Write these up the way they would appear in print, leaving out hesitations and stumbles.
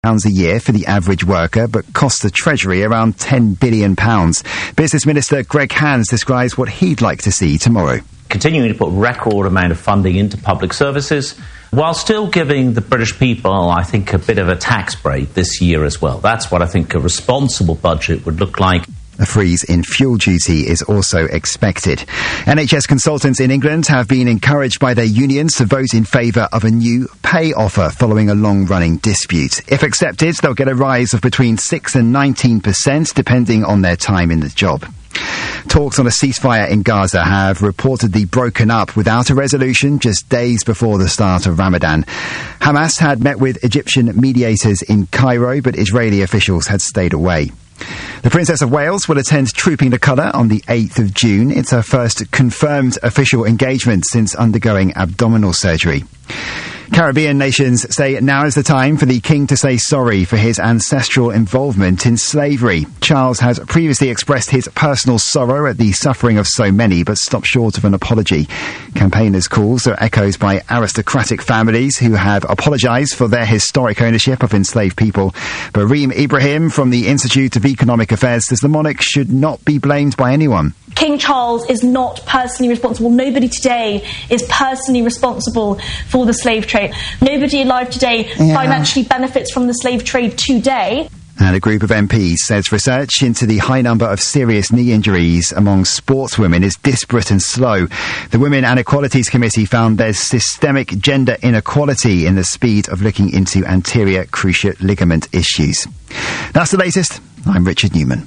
a year for the average worker, but costs the Treasury around £10 billion. Business Minister Greg Hands describes what he'd like to see tomorrow. Continuing to put record amount of funding into public services, while still giving the British people, I think, a bit of a tax break this year as well. That's what I think a responsible budget would look like. A freeze in fuel duty is also expected. NHS consultants in England have been encouraged by their unions to vote in favour of a new pay offer following a long-running dispute. If accepted, they'll get a rise of between 6 and 19%, depending on their time in the job. Talks on a ceasefire in Gaza have reportedly broken up without a resolution just days before the start of Ramadan. Hamas had met with Egyptian mediators in Cairo, but Israeli officials had stayed away. The Princess of Wales will attend Trooping the Colour on the 8th of June. It's her first confirmed official engagement since undergoing abdominal surgery. Caribbean nations say now is the time for the King to say sorry for his ancestral involvement in slavery. Charles has previously expressed his personal sorrow at the suffering of so many, but stopped short of an apology. Campaigners' calls are echoed by aristocratic families who have apologised for their historic ownership of enslaved people. But Reem Ibrahim from the Institute of Economic Affairs says the monarch should not be blamed by anyone. King Charles is not personally responsible. Nobody today is personally responsible for the slave trade. Nobody alive today financially benefits from the slave trade today. And a group of MPs says research into the high number of serious knee injuries among sportswomen is disparate and slow. The Women and Equalities Committee found there's systemic gender inequality in the speed of looking into anterior cruciate ligament issues. That's the latest. I'm Richard Newman.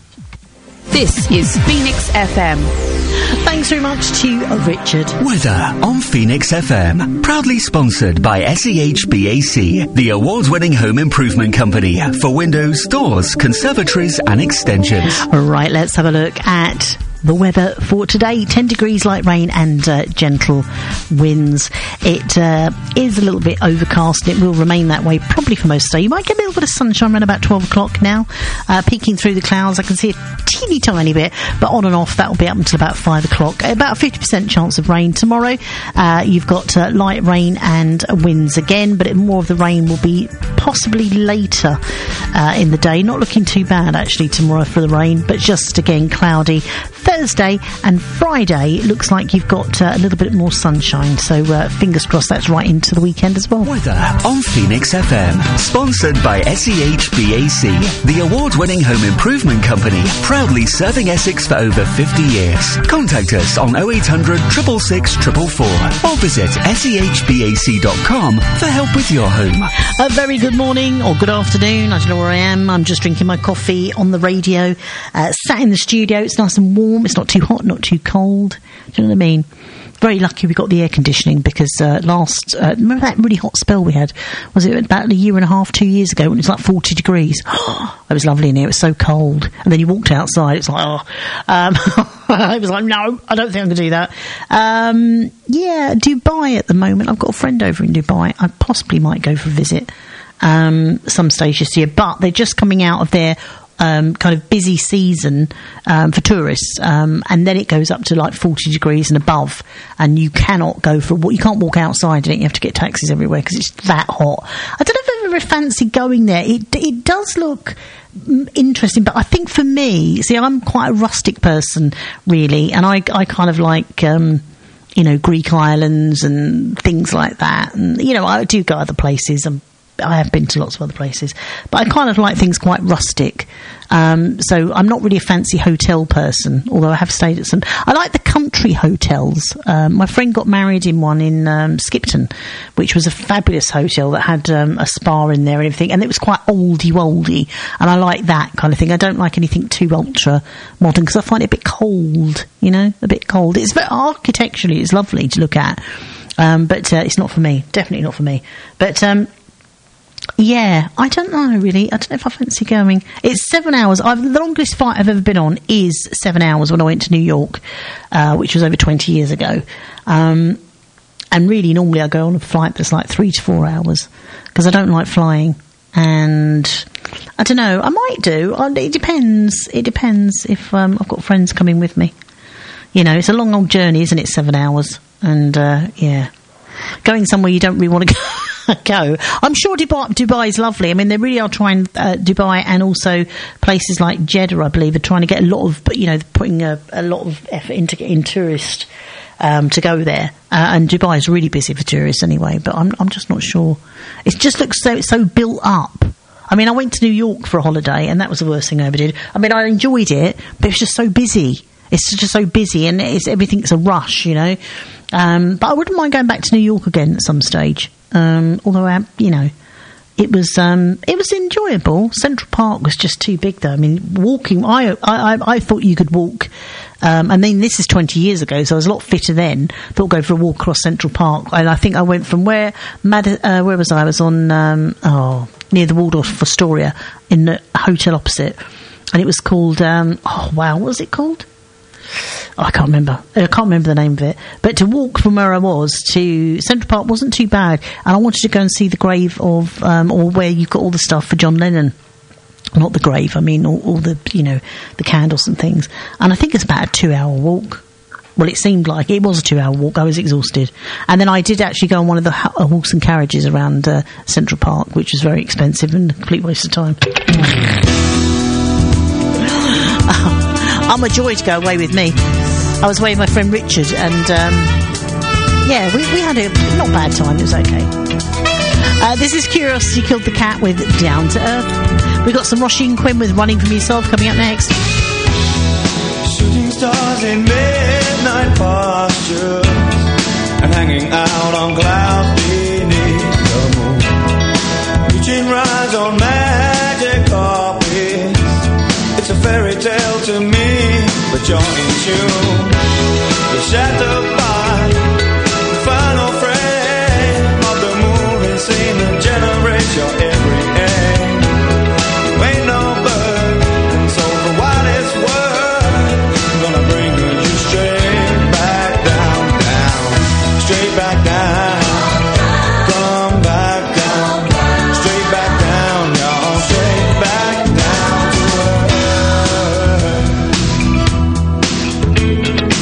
This is Phoenix FM. Thanks very much to Richard. Weather on Phoenix FM. Proudly sponsored by SEHBAC, the award-winning home improvement company for windows, doors, conservatories and extensions. Right, let's have a look at the weather for today. 10 degrees, light rain and gentle winds. It is a little bit overcast and it will remain that way probably for most of the day. You might get a little bit of sunshine around about 12 o'clock now, peeking through the clouds. I can see a teeny tiny bit, but on and off that will be up until about 5 o'clock. About a 50% chance of rain tomorrow. You've got light rain and winds again, but more of the rain will be possibly later in the day. Not looking too bad actually tomorrow for the rain, but just again cloudy. Thursday and Friday looks like you've got a little bit more sunshine, so fingers crossed that's right into the weekend as well. Weather on Phoenix FM, sponsored by SEHBAC, the award-winning home improvement company, proudly serving Essex for over 50 years. Contact us on 0800 666 444 or visit sehbac.com for help with your home. A very good morning or good afternoon. I don't know where I am. I'm just drinking my coffee on the radio, sat in the studio. It's nice and warm. It's not too hot, not too cold. Do you know what I mean? Very lucky we got the air conditioning because remember that really hot spell we had? Was it about a year and a half, 2 years ago when it was like 40 degrees? It was lovely in here. It was so cold. And then you walked outside. It's like, I was like, no, I don't think I'm going to do that. Yeah, Dubai at the moment. I've got a friend over in Dubai. I possibly might go for a visit some stage this year. But they're just coming out of their kind of busy season for tourists, and then it goes up to like 40 degrees and above, and you cannot go for you can't walk outside in it. You have to get taxis everywhere because it's that hot. I don't know if I've ever fancied going there. It does look interesting, but I think for me, see, I'm quite a rustic person really, and I kind of like Greek islands and things like that, and I do go other places. I have been to lots of other places, but I kind of like things quite rustic. So I'm not really a fancy hotel person, although I have stayed at some. I like the country hotels. My friend got married in one in Skipton, which was a fabulous hotel that had a spa in there and everything, and it was quite oldie-woldy, and I like that kind of thing. I don't like anything too ultra modern because I find it a bit cold, a bit cold. It's very architecturally, it's lovely to look at, but it's not for me. Definitely not for me. But yeah, I don't know really. I don't know if I fancy going. It's 7 hours. The longest flight I've ever been on is 7 hours when I went to New York, which was over 20 years ago. And really, normally I go on a flight that's like 3 to 4 hours because I don't like flying. And I don't know. I might do. It depends. It depends if I've got friends coming with me. It's a long old journey, isn't it? 7 hours. And yeah, going somewhere you don't really want to go. go. I'm sure Dubai is lovely. I mean, they really are trying, Dubai and also places like Jeddah, I believe, are trying to get a lot of, putting a lot of effort into getting tourists to go there. And Dubai is really busy for tourists anyway, but I'm just not sure. It just looks so built up. I mean, I went to New York for a holiday, and that was the worst thing I ever did. I mean, I enjoyed it, but it's just so busy. It's just so busy, and everything's a rush, But I wouldn't mind going back to New York again at some stage. Although, it was enjoyable. Central Park was just too big, though. I mean, walking, I thought you could walk. I mean, this is 20 years ago, so I was a lot fitter then. Thought I'd go for a walk across Central Park, and I think I went from where was I? I was on near the Waldorf Astoria in the hotel opposite, and it was called what was it called? Oh, I can't remember. I can't remember the name of it. But to walk from where I was to Central Park wasn't too bad, and I wanted to go and see the grave of, or where you've got all the stuff for John Lennon. Not the grave, I mean all the, the candles and things. And I think it's about a 2-hour walk. Well, it seemed like it was a 2-hour walk. I was exhausted. And then I did actually go on one of the horse and carriages around Central Park, which was very expensive and a complete waste of time. I'm a joy to go away with me. I was away with my friend Richard, and we had a not bad time. It was okay. This is Curiosity Killed the Cat with Down to Earth. We've got some Roisin Quinn with Running From Yourself coming up next. Shooting stars in midnight postures and hanging out on clouds beneath the moon, reaching rides on magic carpets. It's a fairy tale to me, but you're in tune. You're shattered by the final frame of the moving scene that generates your every aim. You ain't no bird, and so for what it's worth, I'm gonna bring you straight back down, straight back down. Come back down, straight back down, y'all, straight back down to earth.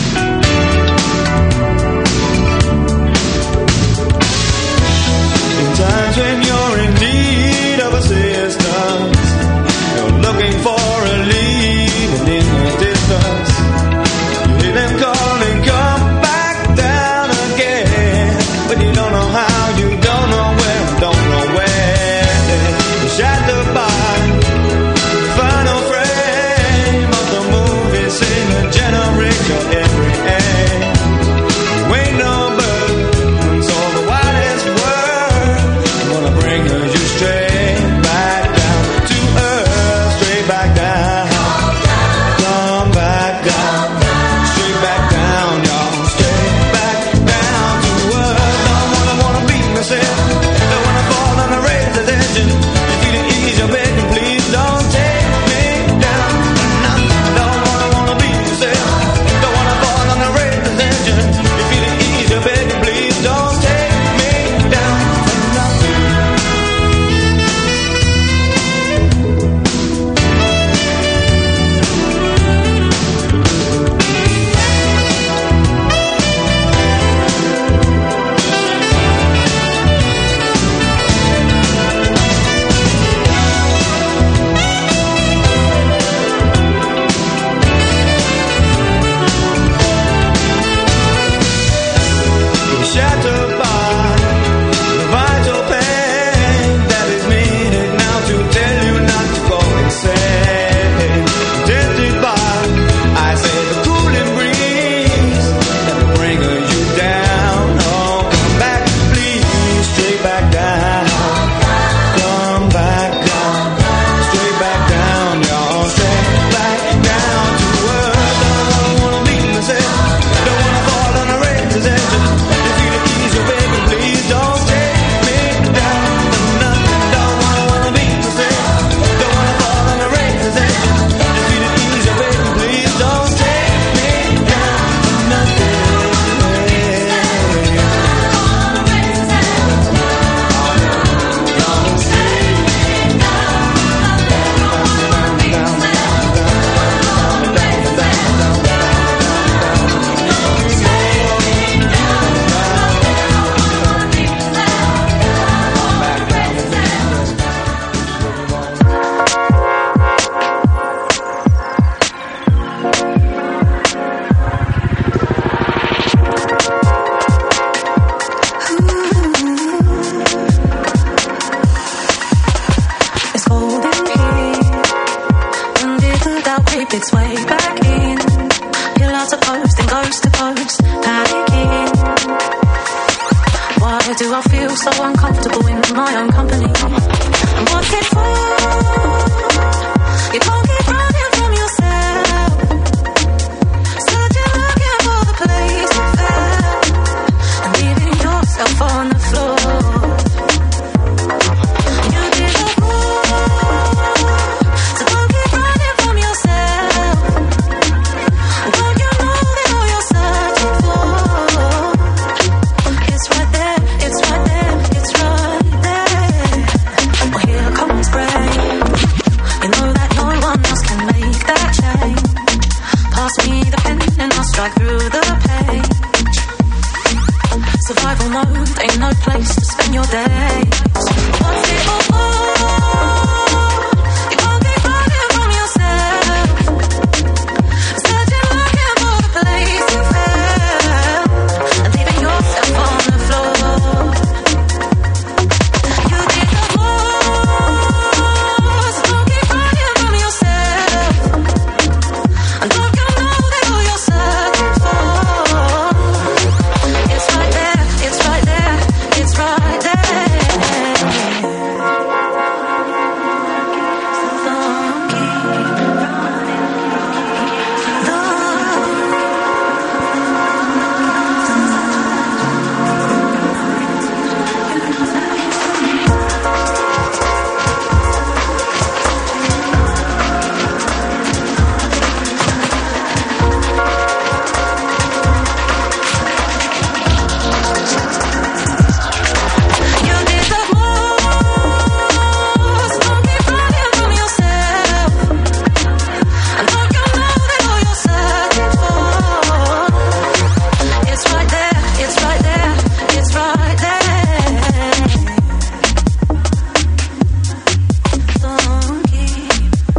slip its way back in. Pillar to post, then coast to coast, panicking. Why do I feel so uncomfortable in my own company? And what's it for? You can't keep running from yourself, searching, looking for the place you fell, and leaving yourself on the floor. You did the wrong, so don't keep running from yourself. Don't you know that all you're searching for? It's right there, it's right there, it's right there. Well, here comes rain. You know that no one else can make that change. Pass me the pen and I'll strike through the page. Survival mode, ain't no place to spend your days. What's it all for? You can't keep running from yourself, searching, looking for the place you fell, and leaving yourself on the floor. You did the most, don't keep running from yourself. And don't you know that all you're searching for? It's right there, it's right there, it's right there. You did the most, don't keep running from yourself. And don't you know that all you're searching for? It's right there, it's right there, it's right there. Don't keep,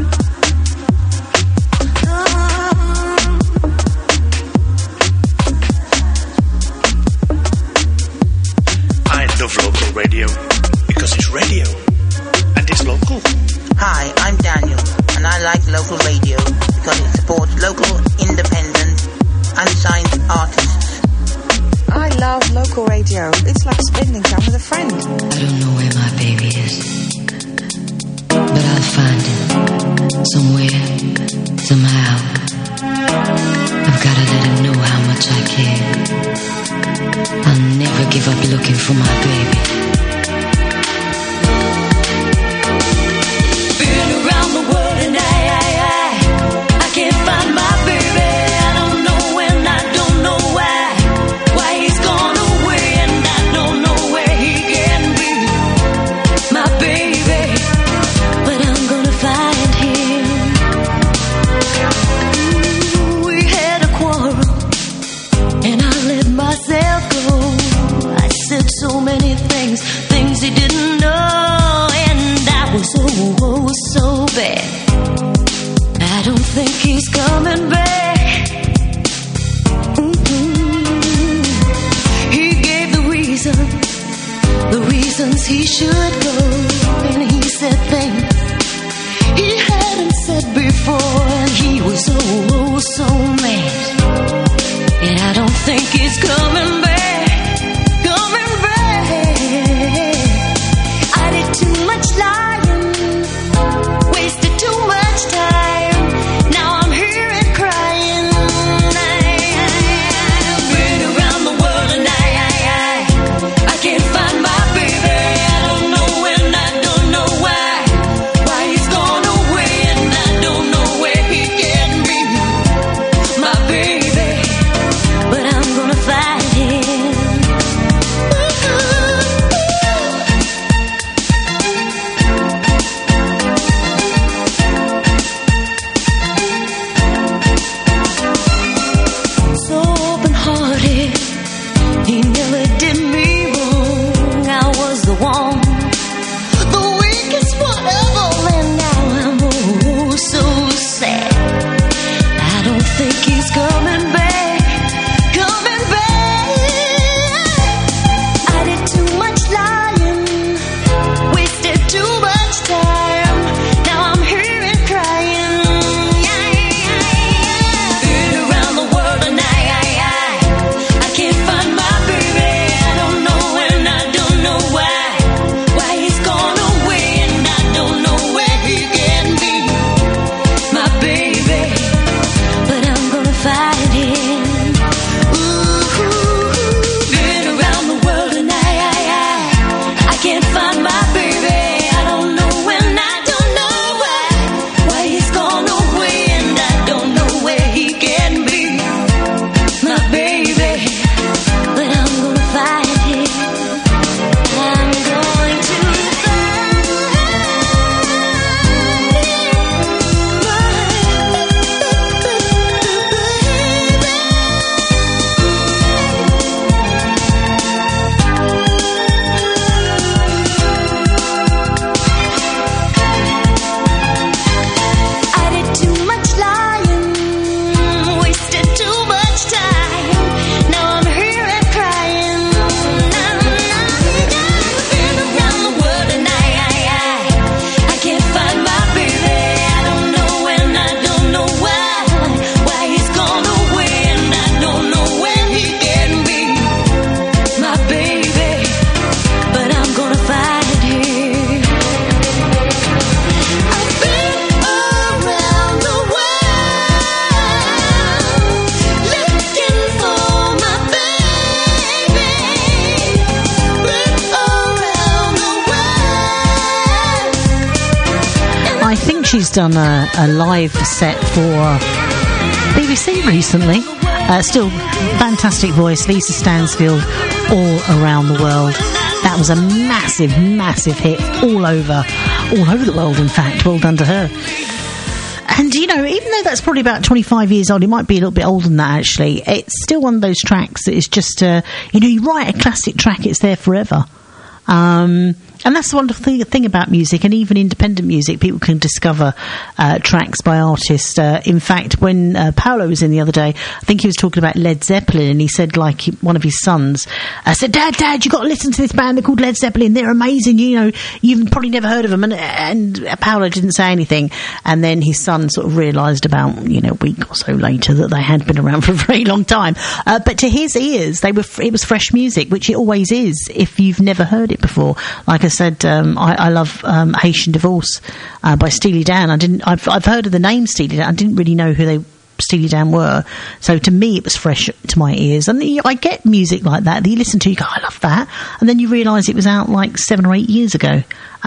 I love local radio because it's radio and it's local. Hi, I'm Daniel, and I like local radio because it supports local, independent, unsigned artists. I love local radio. It's like spending time with a friend. I don't know where my baby is, but I'll find him somewhere, somehow. I've got to let him know how much I care. I'll never give up looking for my baby. been around the world and I can't find my baby. I don't know when, I don't know why he's gone away, and I don't know where he can be, my baby. But I'm gonna find him. We had a quarrel, and I let myself go. I said so many things he didn't know, and I was so bad. I don't think he's coming back. He gave the reasons he should go, and he said things he hadn't said before, and he was so mad. And I don't think he's coming back. I did too much lying, wasted too much time. Now I'm here and crying. I've been around the world and I can't find my baby. I don't know when, I don't know why he's gone away, and I don't know where he can be, my baby. But I'm gonna find him. I think she's done a live set for BBC recently. Still fantastic voice, Lisa Stansfield, All Around the World. That was a massive, massive hit all over the world, in fact. Well done to her. And, you know, even though that's probably about 25 years old, it might be a little bit older than that, actually, it's still one of those tracks that is just, you know, you write a classic track, it's there forever. And that's the wonderful thing about music, and even independent music, people can discover tracks by artists. In fact, when Paolo was in the other day, I think he was talking about Led Zeppelin, and he said, like, one of his sons said, Dad, you've got to listen to this band, they're called Led Zeppelin, they're amazing, you know, you've probably never heard of them. And Paolo didn't say anything, and then his son sort of realised about, you know, a week or so later that they had been around for a very long time. But to his ears, it was fresh music, which it always is if you've never heard it before. Like I said, I love Haitian Divorce by Steely Dan. I've heard of the name Steely Dan. I didn't really know who Steely Dan were. So to me, it was fresh to my ears. And I get music like that you listen to, you go, I love that. And then you realise it was out like 7 or 8 years ago.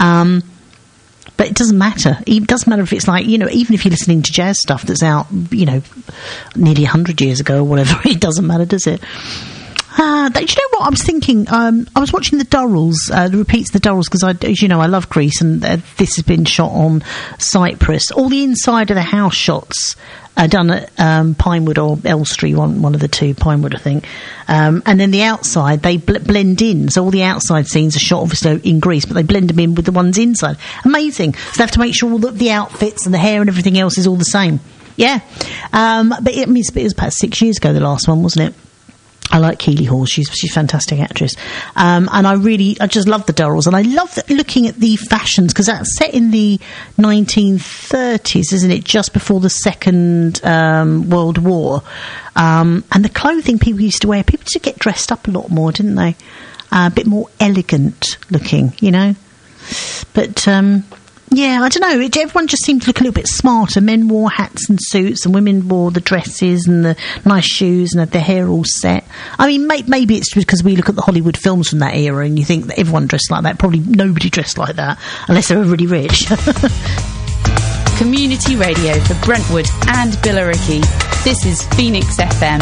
But it doesn't matter. It doesn't matter if it's like, you know, even if you're listening to jazz stuff that's out, you know, nearly 100 years ago or whatever, it doesn't matter, does it? Do you know what I was thinking? I was watching the Durrells, the repeats of the Durrells, because, as you know, I love Greece, and this has been shot on Cyprus. All the inside of the house shots are done at Pinewood or Elstree, one of the two, Pinewood, I think. And then the outside, they blend in. So all the outside scenes are shot, obviously, in Greece, but they blend them in with the ones inside. Amazing. So they have to make sure all the outfits and the hair and everything else is all the same. Yeah. But it was about 6 years ago, the last one, wasn't it? I like Keeley Hawes. She's a fantastic actress. And I just love the Durrells. And I love looking at the fashions, because that's set in the 1930s, isn't it? Just before the Second World War. And the clothing people used to wear, people used to get dressed up a lot more, didn't they? A bit more elegant looking, you know? But, yeah, I don't know. Everyone just seemed to look a little bit smarter. Men wore hats and suits, and women wore the dresses and the nice shoes and had their hair all set. I mean, maybe it's because we look at the Hollywood films from that era and you think that everyone dressed like that. Probably nobody dressed like that, unless they were really rich. Community radio for Brentwood and Billericay. This is Phoenix FM.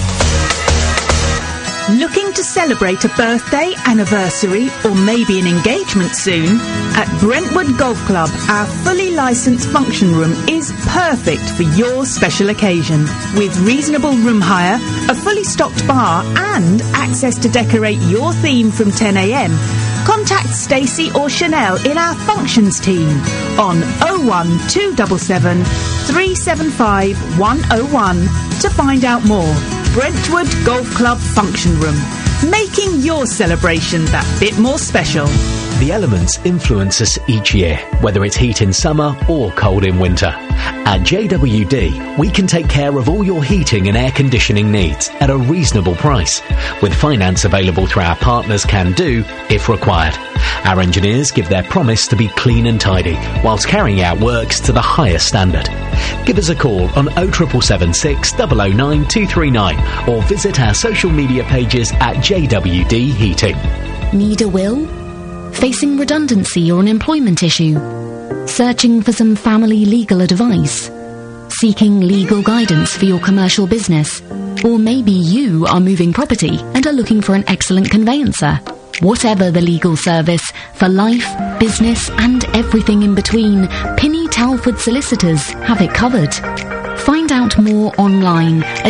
Looking to celebrate a birthday, anniversary, or maybe an engagement soon? At Brentwood Golf Club, our fully licensed function room is perfect for your special occasion. With reasonable room hire, a fully stocked bar, and access to decorate your theme from 10 a.m, contact Stacey or Chanel in our functions team on 01277 375 101 to find out more. Brentwood Golf Club Function Room, making your celebration that bit more special. The elements influence us each year, whether it's heat in summer or cold in winter. At JWD, we can take care of all your heating and air conditioning needs at a reasonable price, with finance available through our partners Can Do if required. Our engineers give their promise to be clean and tidy, whilst carrying out works to the highest standard. Give us a call on 07776 009 239 or visit our social media pages at JWD Heating. Need a will? Facing redundancy or an employment issue? Searching for some family legal advice? Seeking legal guidance for your commercial business? Or maybe you are moving property and are looking for an excellent conveyancer? Whatever the legal service, for life, business and everything in between, Pinny Talford Solicitors have it covered. Find out more online at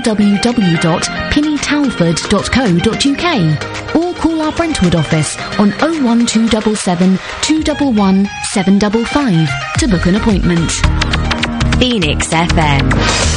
www.pinnytalford.co.uk or call our Brentwood office on 01277 211 755 to book an appointment. Phoenix FM.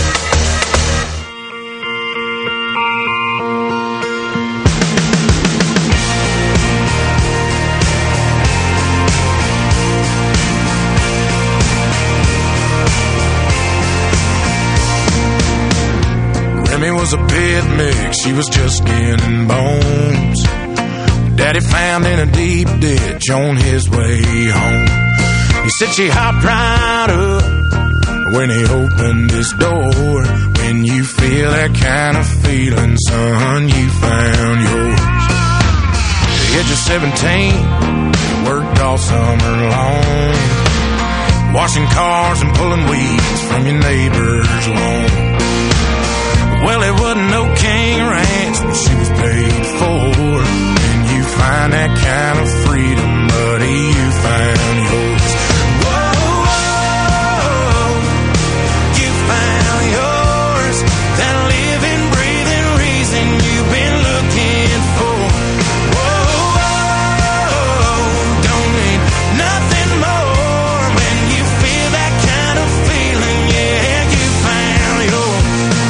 Was a pit mix, she was just skin and bones. Daddy found in a deep ditch on his way home. He said she hopped right up when he opened his door. When you feel that kind of feeling, son, you found yours. The age of 17, worked all summer long. washing cars and pulling weeds from your neighbor's lawn. Well, it wasn't no king ranch, but she was paid for. And you find that kind of freedom, buddy, you found yours. Whoa, whoa, you found yours. That living, breathing reason you've been looking for. Whoa, whoa, don't need nothing more when you feel that kind of feeling. Yeah, you found yours.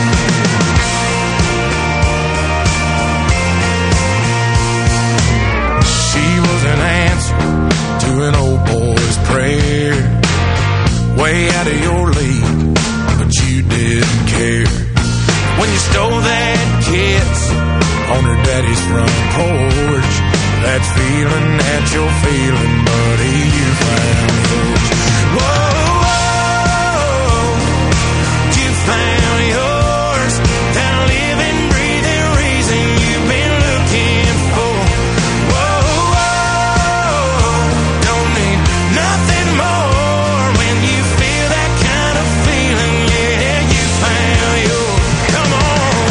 She was an answer to an old boy's prayer, way out of your league, but you didn't care. When you stole that kiss on her daddy's front porch, that feeling that you're feeling, buddy, you found yours. Whoa, whoa, you found yours. That living, breathing reason you've been looking for. Whoa, whoa, don't need nothing more when you feel that kind of feeling. Yeah, you found yours. Come on.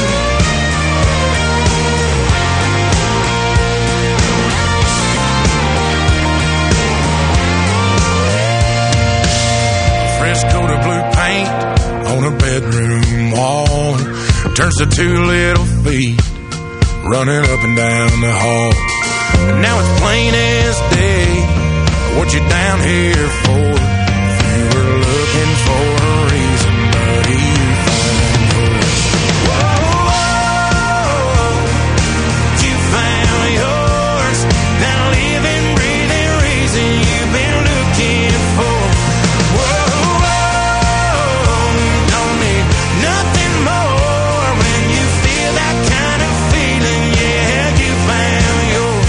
Fresco to blue paint on a bedroom wall turns to two little feet running up and down the hall. And now it's plain as day what you're down here for. If you were looking for a reason, buddy, you found yours. Whoa, whoa, you found yours. That living, breathing reason you've been looking for. Whoa, whoa, don't need nothing more when you feel that kind of feeling. Yeah, you found yours.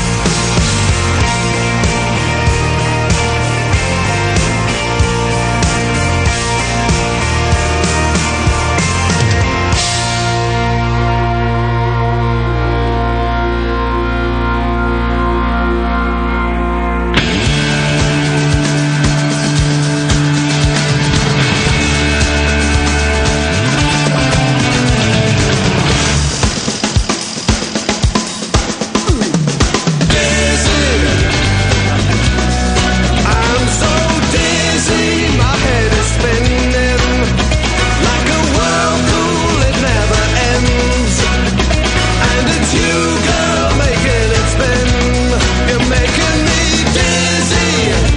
I'm so dizzy, my head is spinning like a whirlpool, it never ends. And it's you, girl, making it spin. You're making me dizzy.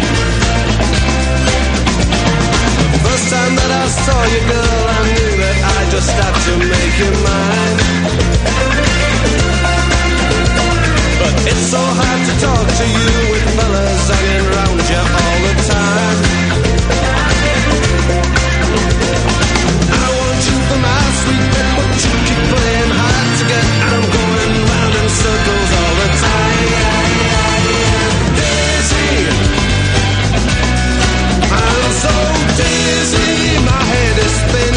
First time that I saw you, girl, I knew that I just had to make you mine. But it's so hard to talk to you with fellas hanging around you all the time. I want you for my sweet pet, but you keep playing hard to get, and I'm going round in circles all the time. Dizzy, I'm so dizzy, my head is spinning.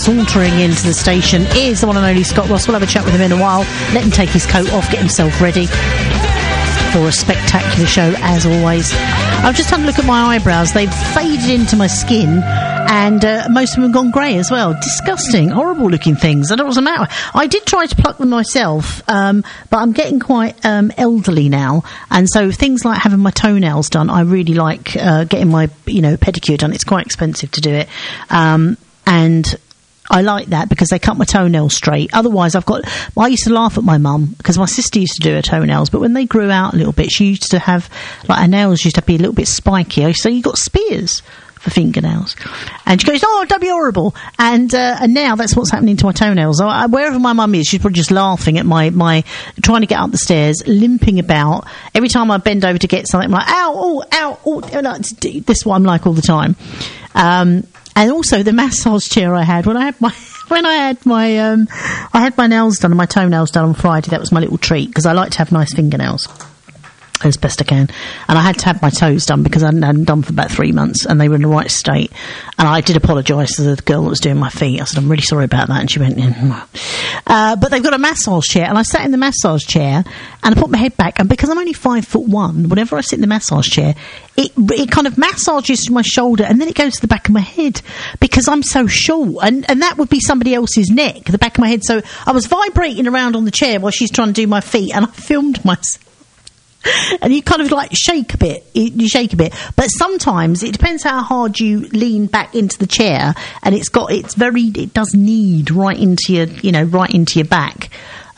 sauntering into the station is the one and only Scott Ross. We'll have a chat with him in a while. Let him take his coat off, get himself ready for a spectacular show, as always. I've just had a look at my eyebrows. They've faded into my skin, and most of them have gone grey as well. Disgusting, horrible looking things. I don't know what's the matter. I did try to pluck them myself, but I'm getting quite elderly now, and so things like having my toenails done, I really like getting my pedicure done. It's quite expensive to do it, and I like that because they cut my toenails straight. Otherwise, I used to laugh at my mum because my sister used to do her toenails, but when they grew out a little bit, she used to have, like, her nails used to be a little bit spiky. So you got spears for fingernails. And she goes, oh, don't be horrible. And now that's what's happening to my toenails. Wherever my mum is, she's probably just laughing at my trying to get up the stairs, limping about. Every time I bend over to get something, I'm like, ow, ow, ow. This is what I'm like all the time. And also the massage chair I had when I had my nails done and my toenails done on Friday. That was my little treat because I like to have nice fingernails as best I can. And I had to have my toes done because I hadn't had them done for about 3 months and they were in the right state. And I did apologise to the girl that was doing my feet. I said, I'm really sorry about that. And she went, but they've got a massage chair, and I sat in the massage chair and I put my head back, and because I'm only 5'1", whenever I sit in the massage chair, it kind of massages my shoulder and then it goes to the back of my head because I'm so short, and that would be somebody else's neck, the back of my head. So I was vibrating around on the chair while she's trying to do my feet, and I filmed myself. And you kind of like shake a bit. You shake a bit, but sometimes it depends how hard you lean back into the chair, and it does knead right into your back.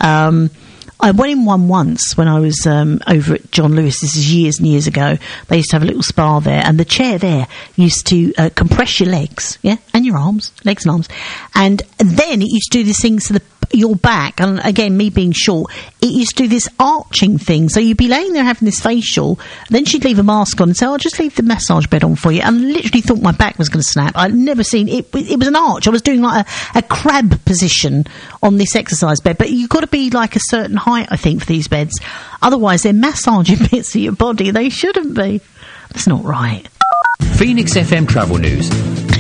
I went in one once when I was over at John Lewis. This is years and years ago. They used to have a little spa there, and the chair there used to compress your legs, and your arms, legs and arms, and then it used to do these things to your back. And again, me being short, it used to do this arching thing. So you'd be laying there having this facial, then she'd leave a mask on and say, I'll just leave the massage bed on for you. And I literally thought my back was going to snap. I'd never seen it. It was an arch. I was doing like a crab position on this exercise bed. But you've got to be like a certain height, I think, for these beds. Otherwise, they're massaging bits of your body. They shouldn't be. That's not right. Phoenix FM Travel News.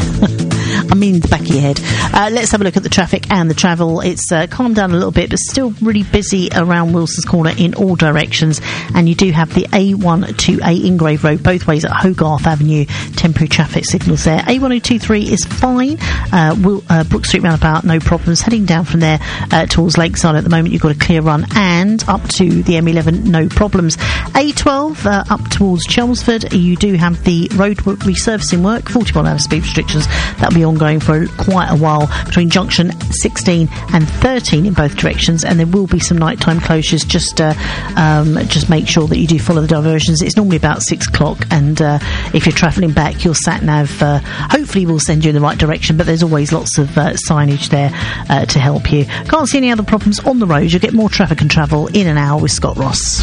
I mean, the back of your head. Let's have a look at the traffic and the travel. It's calmed down a little bit, but still really busy around Wilson's Corner in all directions. And you do have the A128 Ingrave Road both ways at Hogarth Avenue. Temporary traffic signals there. A1023 is fine. Brook Street roundabout, no problems. Heading down from there towards Lakeside at the moment, you've got a clear run, and up to the M11, no problems. A12 up towards Chelmsford, you do have the road resurfacing work, 41-hour speed restrictions. That'll be ongoing for quite a while between junction 16 and 13 in both directions, and there will be some nighttime closures. Just make sure that you do follow the diversions. It's normally about 6 o'clock, and if you're travelling back, your sat nav hopefully will send you in the right direction, but there's always lots of signage there to help you. Can't see any other problems on the road. You'll get more traffic and travel in an hour with Scott Ross.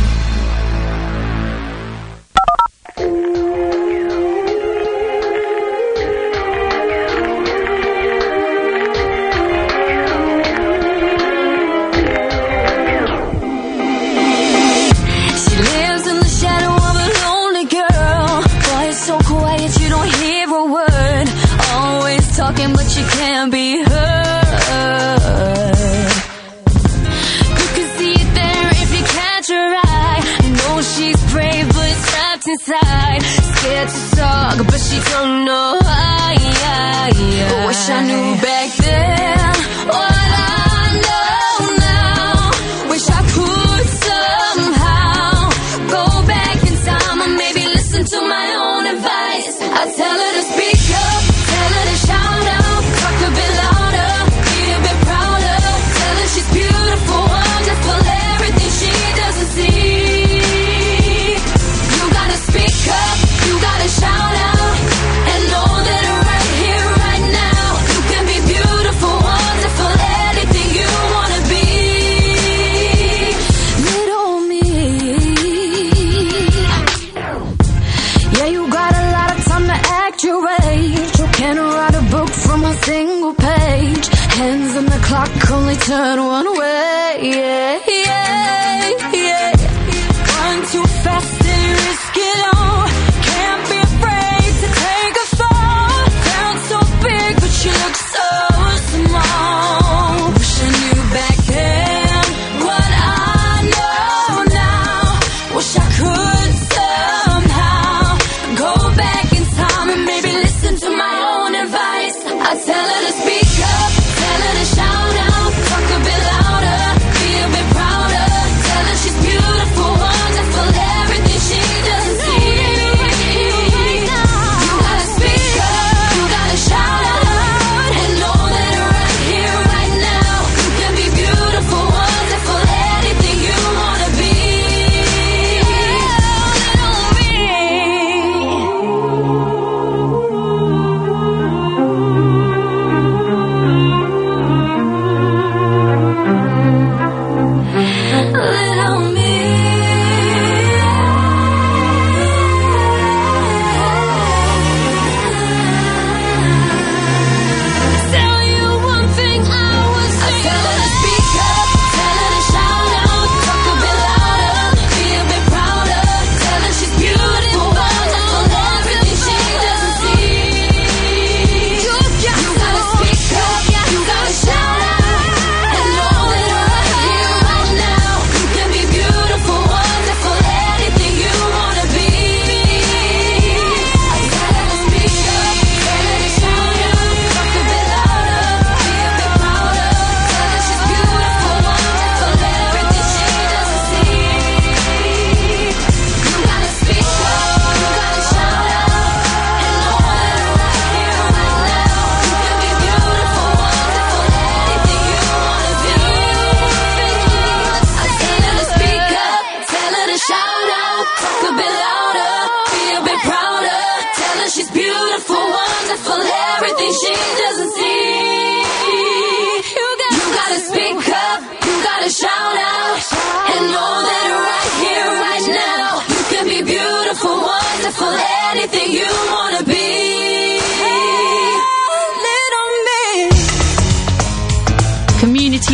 Scared to talk, but she don't know why. Wish I knew back then what I know now. Wish I could somehow go back in time or maybe listen to my own advice. I tell her to speak up, tell her to shout out, talk a bit louder, be a bit prouder. Tell her she's beautiful, wonderful, everything she doesn't see. You gotta shout out and know that right here, right now, you can be beautiful, wonderful, anything you wanna be. Little me. Yeah, you got a lot of time to act your age. You can't write a book from a single page. Hands on the clock, only turn one way. Yeah, yeah, yeah. Run too fast and risk it all. You look so small.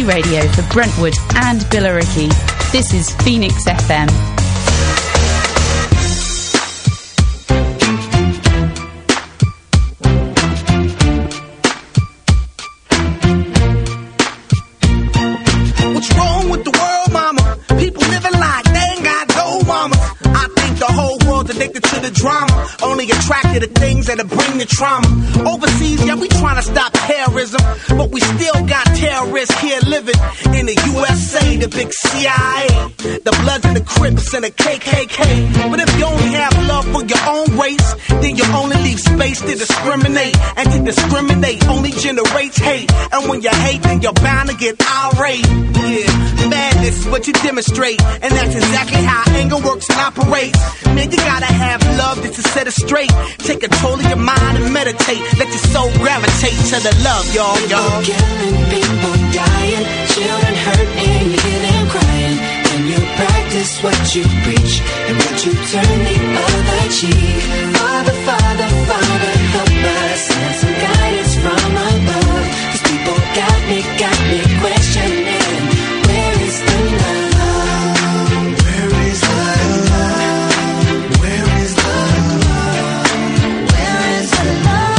radio for Brentwood and Billericay. This is Phoenix FM. What's wrong with the world, mama? People living like they ain't got no mama. I think the whole world's addicted to the drama, only attracted to things that'll bring the trauma. Overseas, yeah, we trying to stop terrorism, but we still got terrorists here living in the USA, the big CIA, the Bloods and the Crips and the KKK. But if you only have love for your own race, then you only leave space to discriminate, and to discriminate only generates hate. And when you hate, then you're bound to get irate. Yeah, madness is what you demonstrate, and that's exactly how anger works and operates. Man, you gotta have love just to set it straight. Take control of your mind and meditate. Let your soul gravitate to the love, y'all. People killing, people dying, children hurt and you hear them crying. When you practice what you preach and what you turn the other cheek. Father, Father, Father, help us. Send some guidance from above. These people got me questioning. Where is the love? Where is the love? Where is the love? Where is the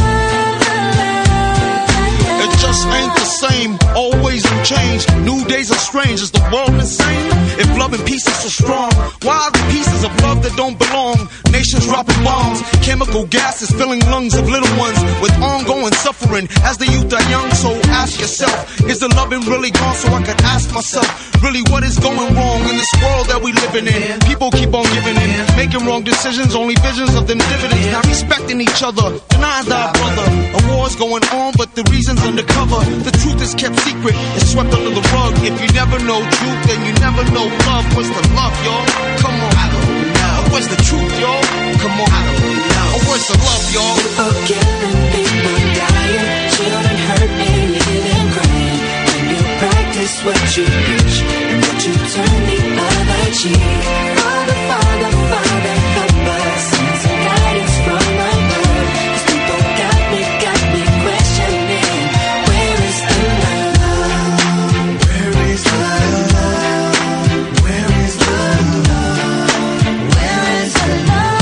love? It just ain't the same, always in change. New days are strange, is the world insane? If love and peace is so strong, why are the pieces of love that don't belong? Nations dropping bombs, chemical gases filling lungs of little ones with ongoing suffering as the youth are young. So ask yourself, is the loving really gone? So I could ask myself, really what is going wrong in this world that we living in? People keep on giving in, making wrong decisions, only visions of them dividends. Not respecting each other, denying thy brother. A war's going on, but the reason's undercover. The truth is kept secret, it's swept under the rug. If you never know truth, then you never know love. What's the love, y'all? Come on, I don't know. Where's the truth, y'all? Come on, I don't know. Where's the love, y'all? People killing, people dying, children hurt and you hear them crying. When you practice what you preach and what you turn the other cheek. Father, Father, Father, help us. Send some guidance from above. These people got me questioning. Where is the love? Where is the love? Where is the love? Where is the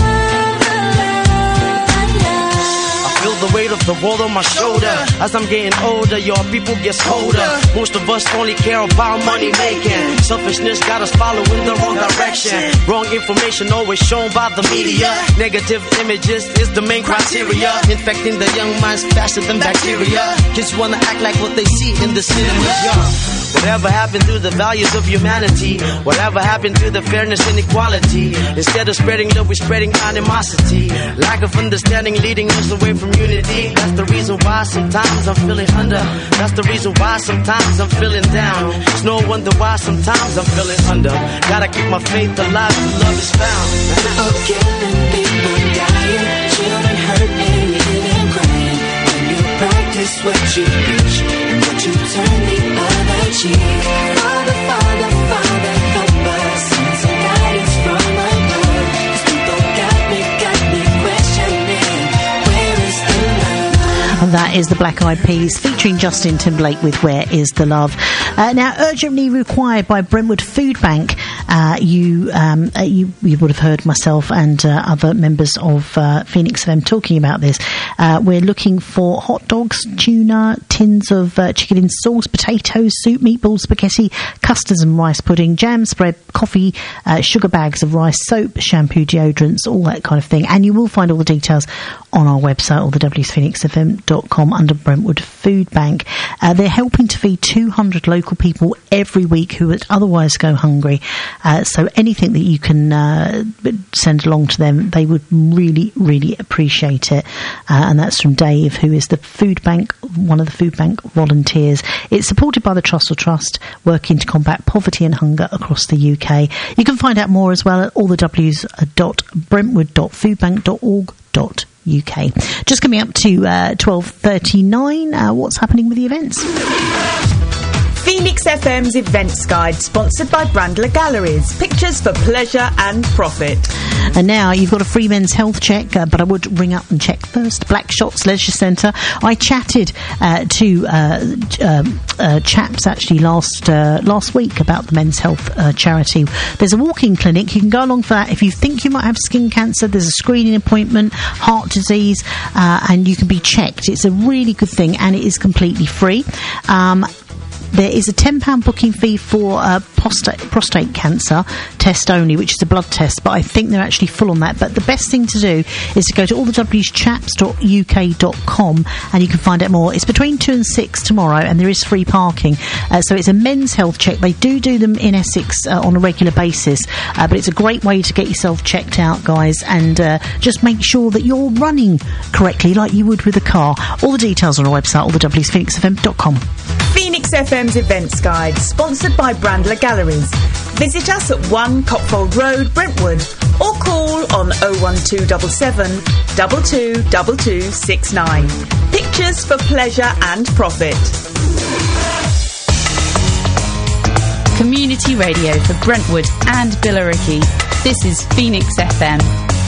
love? I feel the weight of the world on my shoulder. As I'm getting older, your people get colder. Most of us only care about money making. Selfishness got us following the wrong direction. Wrong information always shown by the media. Negative images is the main criteria. Infecting the young minds faster than bacteria. Kids wanna act like what they see in the cinema. Whatever happened to the values of humanity? Whatever happened to the fairness and equality? Instead of spreading love, we're spreading animosity. Lack of understanding leading us away from unity. That's the reason why sometimes I'm feeling under. That's the reason why sometimes I'm feeling down. It's no wonder why sometimes I'm feeling under. Gotta keep my faith alive till love is found. People killing, people dying, children hurt and you hear them crying. When you practice what you preach and what you turn the other cheek. Father, Father, Father, help us. Send some guidance from above. These people got me questioning. Where is the love? And that is the Black Eyed Peas featuring Justin Timberlake with Where Is the Love. Now, urgently required by Brentwood Food Bank. You would have heard myself and other members of Phoenix FM talking about this. We're looking for hot dogs, tuna, tins of chicken in sauce, potatoes, soup, meatballs, spaghetti, custards and rice pudding, jam spread, coffee, sugar bags of rice, soap, shampoo, deodorants, all that kind of thing. And you will find all the details on our website, or the wsphoenixfm.com, under Brentwood Food Bank. They're helping to feed 200 local people every week who would otherwise go hungry. So anything that you can send along to them, they would really, really appreciate it. And that's from Dave, who is the food bank, one of the food bank volunteers. It's supported by the Trussell Trust, working to combat poverty and hunger across the UK. You can find out more as well at allthews.brentwood.foodbank.org.uk. Just coming up to 12:39. What's happening with the events? Phoenix FM's Events Guide, sponsored by Brandler Galleries. Pictures for pleasure and profit. And now you've got a free men's health check, but I would ring up and check first. Black Shots Leisure Centre. I chatted to chaps actually last week about the men's health charity. There's a walk-in clinic. You can go along for that. If you think you might have skin cancer, there's a screening appointment, heart disease, and you can be checked. It's a really good thing, and it is completely free. There is a £10 booking fee for prostate cancer test only, which is a blood test, but I think they're actually full on that. But the best thing to do is to go to allthewchaps.uk.com and you can find out more. It's between 2 and 6 tomorrow, and there is free parking. So it's a men's health check. They do them in Essex on a regular basis, but it's a great way to get yourself checked out, guys, and just make sure that you're running correctly like you would with a car. All the details on our website, allthewsphoenixfm.com. Phoenix FM's Events Guide, sponsored by Brandler Galleries. Visit us at 1 Copfold Road, Brentwood, or call on 01277 222269. Pictures for pleasure and profit. Community radio for Brentwood and Billericay. This is Phoenix FM.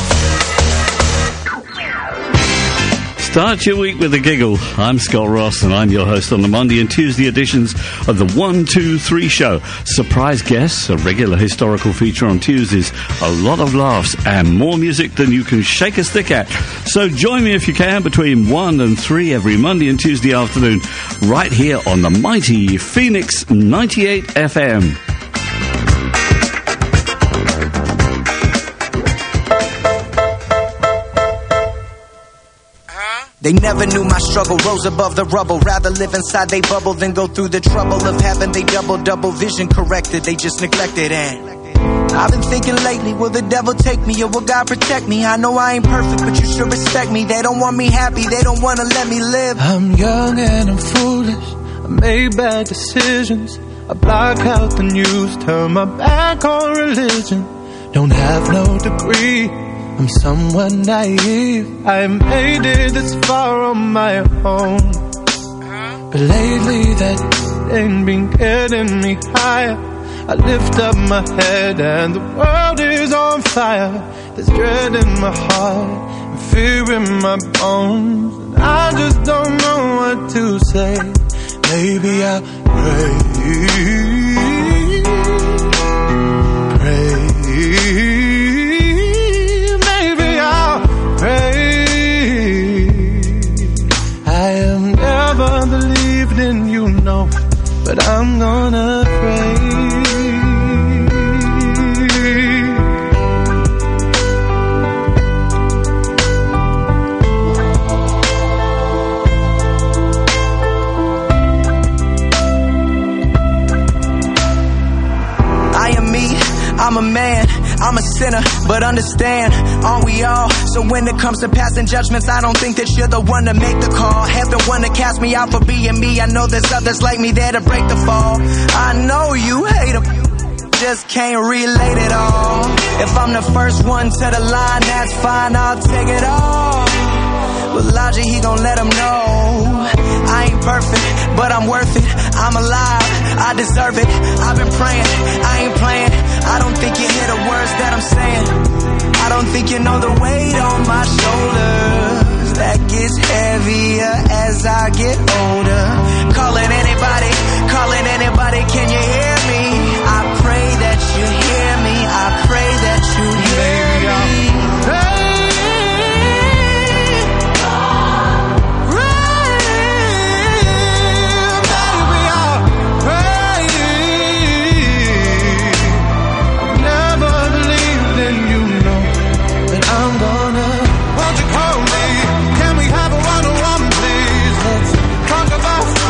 Start your week with a giggle. I'm Scott Ross, and I'm your host on the Monday and Tuesday editions of the 1, 2, 3 show. Surprise guests, a regular historical feature on Tuesdays, a lot of laughs, and more music than you can shake a stick at. So join me if you can between 1 and 3 every Monday and Tuesday afternoon, right here on the mighty Phoenix 98 FM. They never knew my struggle, rose above the rubble. Rather live inside they bubble than go through the trouble of having they double vision corrected. They just neglected, and I've been thinking lately, will the devil take me or will God protect me? I know I ain't perfect, but you should respect me. They don't want me happy, they don't want to let me live. I'm young and I'm foolish, I made bad decisions. I block out the news, turn my back on religion. Don't have no degree, I'm somewhat naive. I made it this far on my own, but lately that ain't been getting me higher. I lift up my head and the world is on fire. There's dread in my heart and fear in my bones, and I just don't know what to say. Maybe I'll pray. I am never believed in, you know, but I'm gonna pray. I am me, I'm a man, I'm a sinner, but understand, aren't we all? So when it comes to passing judgments, I don't think that you're the one to make the call. Heaven one to cast me out for being me. I know there's others like me there to break the fall. I know you hate them, just can't relate it all. If I'm the first one to the line, that's fine, I'll take it all. But Elijah, he gon' let him know I ain't perfect, but I'm worth it. I'm alive, I deserve it. I've been praying, I ain't playing. I don't think you hear the words that I'm saying. I don't think you know the weight on my shoulders that gets heavier as I get older. Calling anybody, can you hear me? I pray that you hear me. I pray that you hear me. Won't you call me? Can we have a one-on-one, please? Let's talk about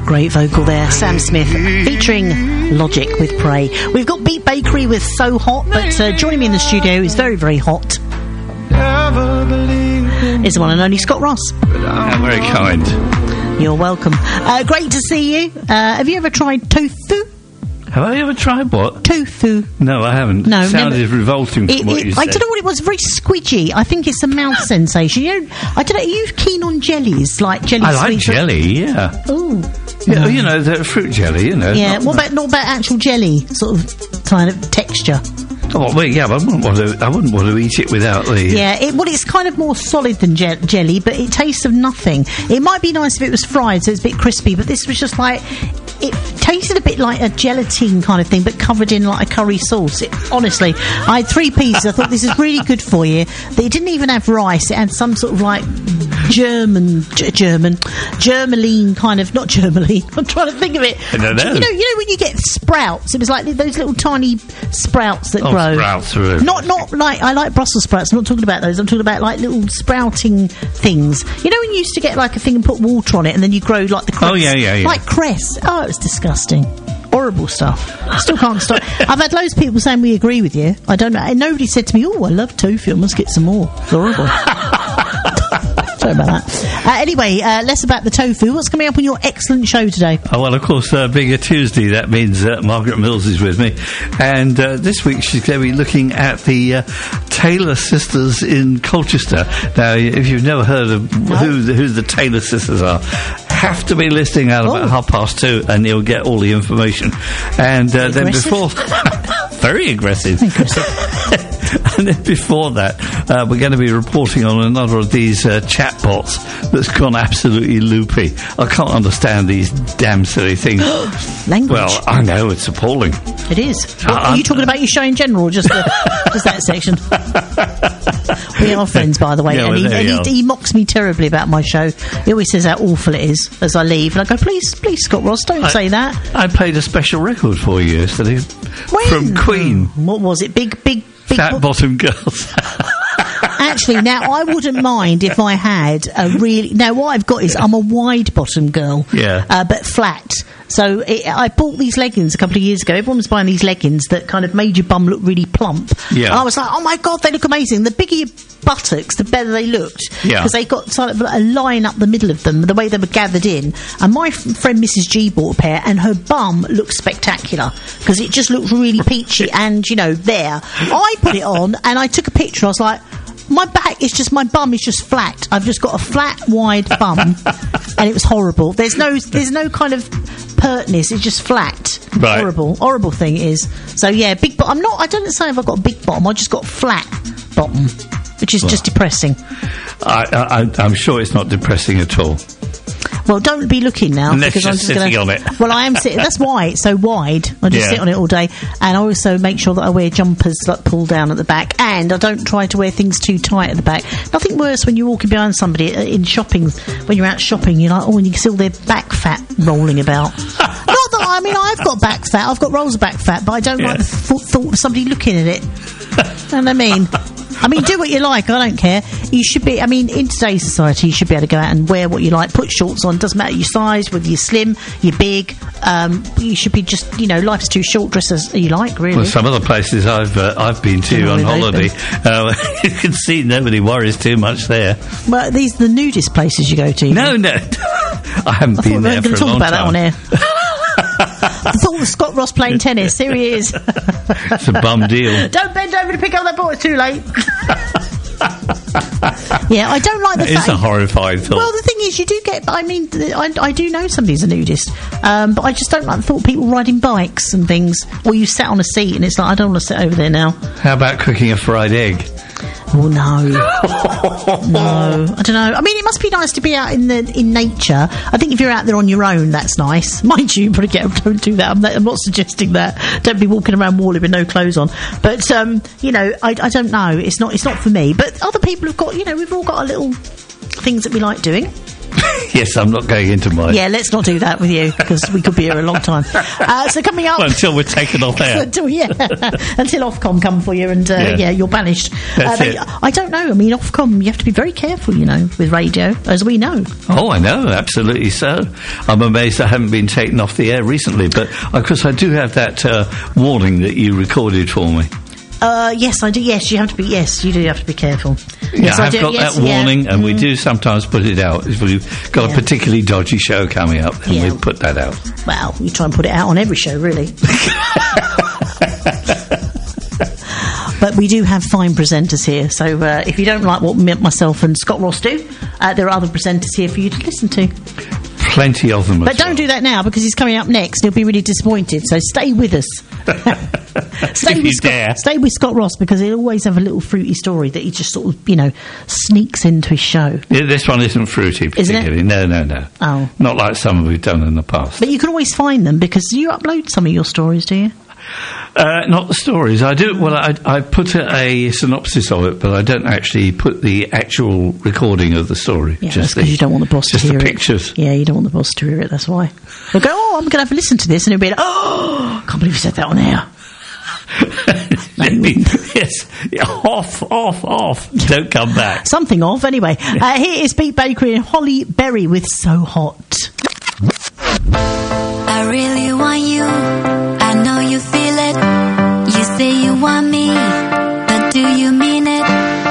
Great vocal there. Sam Smith featuring Logic with Pray. We've got Beat Bakery with So Hot, but joining me in the studio is very, very hot. Is the one and only Scott Ross. How very kind. You're welcome. Great to see you. Have you ever tried tofu? Have I ever tried what? Tofu. No, I haven't. No, sounded revolting from what you said. I don't know what it was. Very squidgy. I think it's a mouth sensation. You know, I don't know. Are you keen on jellies, like jelly? I like jelly. Yeah. Ooh. Yeah, you know, the fruit jelly. You know. Yeah. What about actual jelly? Sort of kind of texture. Oh, well, yeah, but I wouldn't want to eat it without the... Yeah, it's kind of more solid than jelly, but it tastes of nothing. It might be nice if it was fried, so it's a bit crispy, but this was just like... It tasted a bit like a gelatine kind of thing, but covered in like a curry sauce. Honestly, I had 3 pieces. I thought, this is really good for you. It didn't even have rice. It had some sort of like germaline kind of... Not germaline. I'm trying to think of it. I don't know. You know when you get sprouts? It was like those little tiny sprouts that grow. Sprouts. Not like... I like Brussels sprouts. I'm not talking about those. I'm talking about like little sprouting things. You know when you used to get like a thing and put water on it and then you grow like the cress? Oh, yeah. Like cress. Oh, it's disgusting. Horrible stuff. Still can't stop. I've had loads of people saying we agree with you. I don't know. And nobody said to me, oh, I love tofu. I must get some more. It's horrible. Sorry about that. Anyway, less about the tofu. What's coming up on your excellent show today? Oh, well, of course, being a Tuesday, that means Margaret Mills is with me. And this week she's going to be looking at the Taylor sisters in Colchester. Now, if you've never heard of who the Taylor sisters are, have to be listening out about 2:30 and you'll get all the information. And then before... Very aggressive. And then before that, we're going to be reporting on another of these chatbots that's gone absolutely loopy. I can't understand these damn silly things. Language. Well, I know, it's appalling. It is. Are you talking about your show in general, or just that section? We are friends, by the way, and he mocks me terribly about my show. He always says how awful it is as I leave, and I go, please, Scott Ross, don't say that. I played a special record for you yesterday from Queen. What was it? Big Fat Bottom Girls. Actually, now I wouldn't mind if I had a really... Now, what I've got is I'm a wide bottom girl, but flat. So I bought these leggings a couple of years ago. Everyone was buying these leggings that kind of made your bum look really plump. Yeah. And I was like, oh my God, they look amazing. The bigger your buttocks, the better they looked. Yeah. Because they got sort of a line up the middle of them, the way they were gathered in. And my friend Mrs. G bought a pair, and her bum looked spectacular because it just looked really peachy and, there. I put it on and I took a picture. I was like... My bum is just flat. I've just got a flat, wide bum, and it was horrible. There's no kind of pertness. It's just flat. Right. Horrible thing it is. So yeah, big bottom. I don't say if I've got a big bottom. I just got flat bottom, which is just depressing. I'm sure it's not depressing at all. Well, don't be looking now. Unless because you're I'm just sitting on it. Well, I am sitting. That's why it's so wide. I just sit on it all day. And I also make sure that I wear jumpers that pull down at the back. And I don't try to wear things too tight at the back. Nothing worse when you're walking behind somebody in shopping. When you're out shopping, you're like, and you can see all their back fat rolling about. Not that, I've got back fat. I've got rolls of back fat. But I don't like the thought of somebody looking at it. You know what I mean? Do what you like. I don't care. You should be... in today's society, you should be able to go out and wear what you like. Put shorts on. Doesn't matter your size, whether you're slim, you're big. You should be just... life's too short. Dress as you like, really. Well, some of the places I've been to on holiday, you can see nobody worries too much there. Well, these are the nudist places you go to. No. I haven't been there for a long time. I thought we were going to talk about that on air. I thought it was Scott Ross playing tennis. Here he is. It's a bum deal. Don't bend over to pick up that ball. It's too late. Yeah, I don't like the fact... It's a horrifying thought. Well, the thing is, you do get... I do know somebody's a nudist, but I just don't like the thought of people riding bikes and things, or you sat on a seat and it's like, I don't want to sit over there now. How about cooking a fried egg? Oh, no. No. I don't know. It must be nice to be out in nature. I think if you're out there on your own, that's nice. Mind you, probably don't do that. I'm not suggesting that. Don't be walking around Whalley with no clothes on. But, I don't know. It's not for me. But other people have got, we've all got our little things that we like doing. Yes, I'm not going into mine. Yeah, let's not do that with you, because we could be here a long time. So coming up... Well, until we're taken off air. until Ofcom come for you, and you're banished. That's it. I don't know. I mean, Ofcom, you have to be very careful, with radio, as we know. Oh, I know, absolutely so. I'm amazed I haven't been taken off the air recently, but of course I do have that warning that you recorded for me. Yes, I do. Yes, you have to be. Yes, you do have to be careful. Yeah, yes, I've got that warning, and we do sometimes put it out if we've got a particularly dodgy show coming up, and we put that out. Well, we try and put it out on every show, really. But we do have fine presenters here, so if you don't like what myself and Scott Ross do, there are other presenters here for you to listen to. Plenty of them. But don't do that now, because he's coming up next. He'll be really disappointed. So stay with us. Stay with Scott Ross, because he'll always have a little fruity story that he just sort of, sneaks into his show. Yeah, this one isn't fruity, particularly. Isn't it? No. Oh. Not like some we've done in the past. But you can always find them, because you upload some of your stories, do you? Not the stories. I do. Well, I put a synopsis of it, but I don't actually put the actual recording of the story. Yeah, just because you don't want the boss to hear it. Just the pictures. Yeah, you don't want the boss to hear it. That's why. They'll go, I'm going to have a listen to this, and he'll be like, I can't believe you said that on air. Yes. Off. Don't come back. Something off. Anyway, here is Pete Bakery and Holly Berry with So Hot. I really want you. I know you feel it. You say you want me, but do you mean it?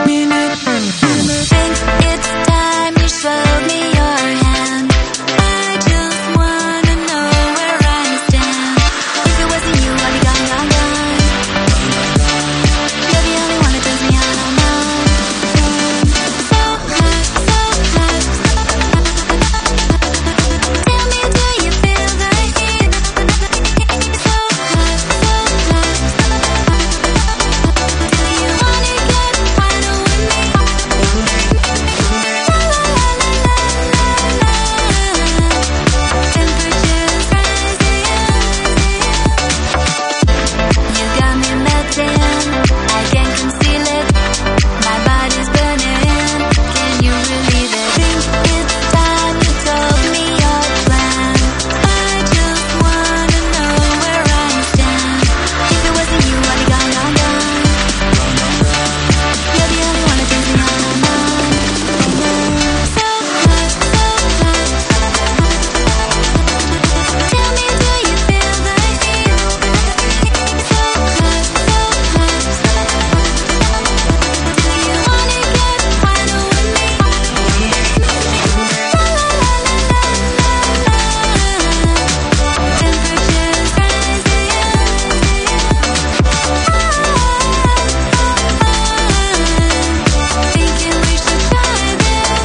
Think it's time you showed me your hand. I just wanna know where I stand. If it wasn't you, I'd be gone. You're the only one that turns me on. So hot. Tell me, do you feel the heat? So hot. Do you wanna get final with me? Temperatures rising. You got me melting. I can't conceal it. My body's burning. Can you believe it? Think it's time you told me your plan. I just wanna know where I stand. If it wasn't you, I'd be gone. You're the only one that turns me on. So hot. Tell me, do you feel the heat? So hot. Do you wanna get final with me? Temperatures rising. Thinking we should try this.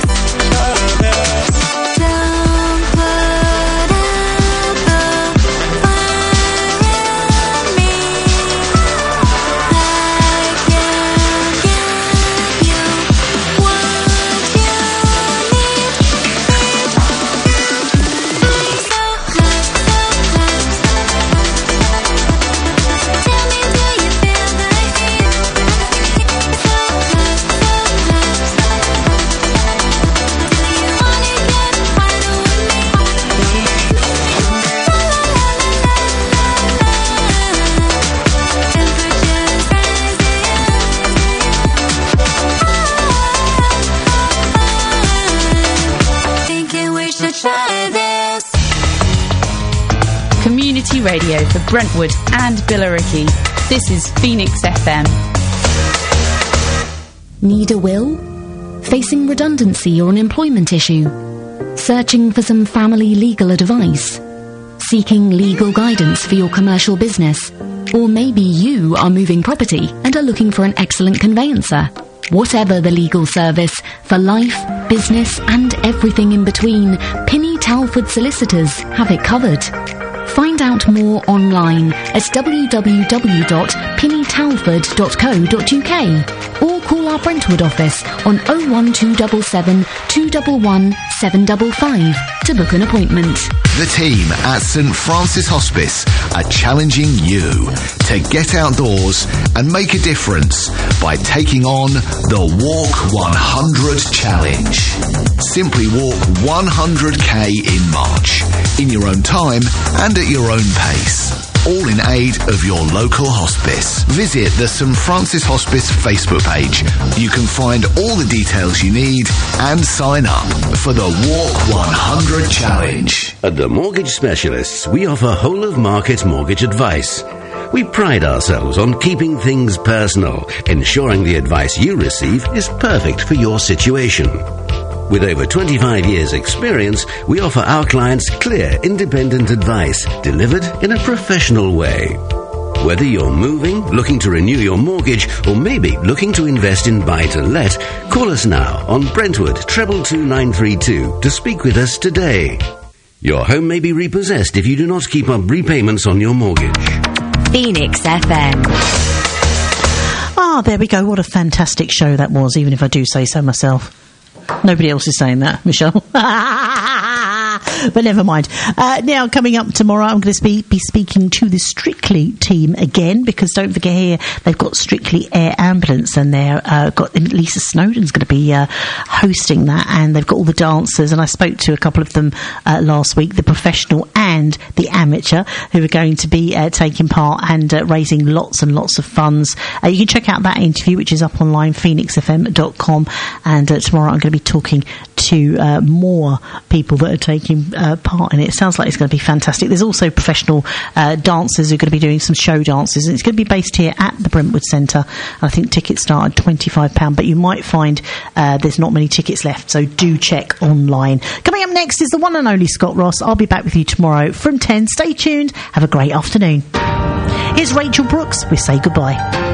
Don't put out the fire in me. I can't give you what you need. So hot. Tell me, do you feel the heat? So hot. Do you wanna get final with me? Temperatures rising. Thinking we should try this. Community radio for Brentwood and Billericay. This is Phoenix FM. Need a will? Facing redundancy or an employment issue? Searching for some family legal advice? Seeking legal guidance for your commercial business? Or maybe you are moving property and are looking for an excellent conveyancer? Whatever the legal service, for life, business and everything in between, Pinny Talford Solicitors have it covered. Find out more online at www.pinnytalford.co.uk or call our Brentwood office on 01277 211 755 to book an appointment. The team at St Francis Hospice are challenging you to get outdoors and make a difference by taking on the Walk 100 Challenge. Simply walk 100k in March, in your own time and at your own pace. All in aid of your local hospice. Visit the St Francis Hospice Facebook page. You can find all the details you need and sign up for the Walk 100 Challenge. At the Mortgage Specialists, we offer whole-of-market mortgage advice. We pride ourselves on keeping things personal, ensuring the advice you receive is perfect for your situation. With over 25 years' experience, we offer our clients clear, independent advice delivered in a professional way. Whether you're moving, looking to renew your mortgage, or maybe looking to invest in buy-to-let, call us now on Brentwood 22932 to speak with us today. Your home may be repossessed if you do not keep up repayments on your mortgage. Phoenix FM. Ah, there we go. What a fantastic show that was, even if I do say so myself. Nobody else is saying that, Michelle. But never mind. Now, coming up tomorrow, I'm going to be speaking to the Strictly team again, because don't forget here, they've got Strictly Air Ambulance, and they've got Lisa Snowden's going to be hosting that, and they've got all the dancers, and I spoke to a couple of them last week, the professional and the amateur, who are going to be taking part and raising lots and lots of funds. You can check out that interview, which is up online, phoenixfm.com, and tomorrow I'm going to be talking to more people that are taking part in it. It sounds like it's going to be fantastic. There's also professional dancers who are going to be doing some show dances, and it's going to be based here at the Brentwood Centre. I think tickets start at £25, but you might find there's not many tickets left, so do check online. Coming up next is the one and only Scott Ross. I'll be back with you tomorrow from 10. Stay tuned. Have a great afternoon. Here's Rachel Brooks. We say goodbye.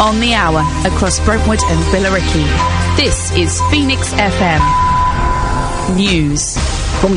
on the hour across Brentwood and Billericay. This is Phoenix FM News.